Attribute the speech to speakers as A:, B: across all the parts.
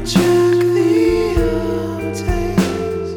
A: check the updates.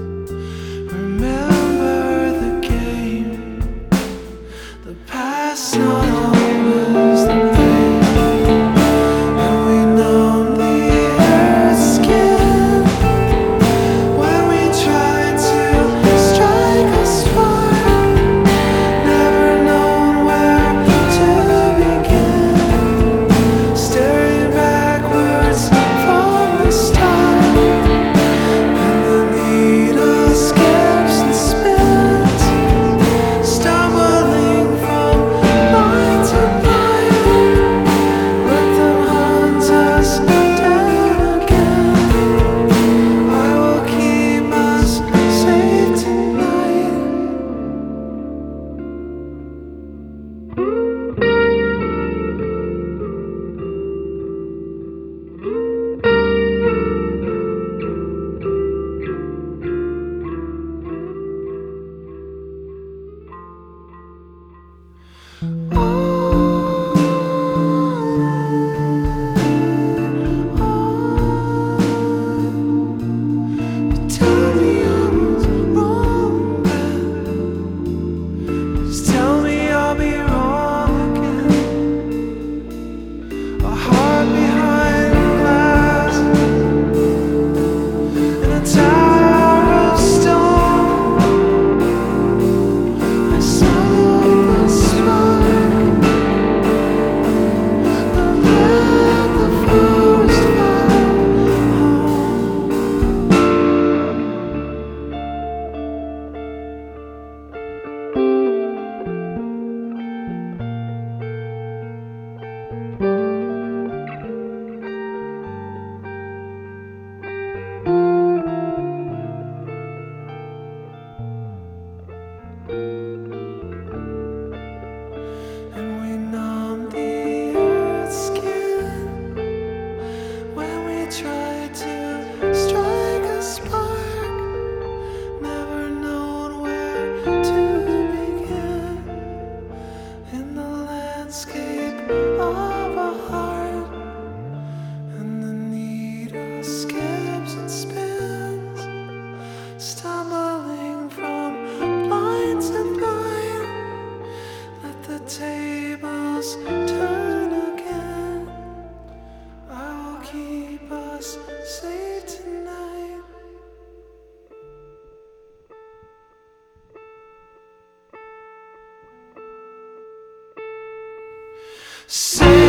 A: Remember the game. The past not always the pain. And we numb the earth's skin when we try to strike a spark. Never known where to begin. Staring backwards from the start. And the needle skips and spins, stumbling from line to line. Let them hunt us down again. I will keep us safe tonight. Tell me I was wrong then. Just tell me I'll be wrong again. A heart behind glass in a tower of stone. I saw the spark that led the forest fire home. And we numb the earth's skin when we try to strike a spark. Never known where to begin in the landscape of a heart. And the needle skips and spins, stumbling from blind to blind. Let the tables turn again. I will keep us safe tonight. Safe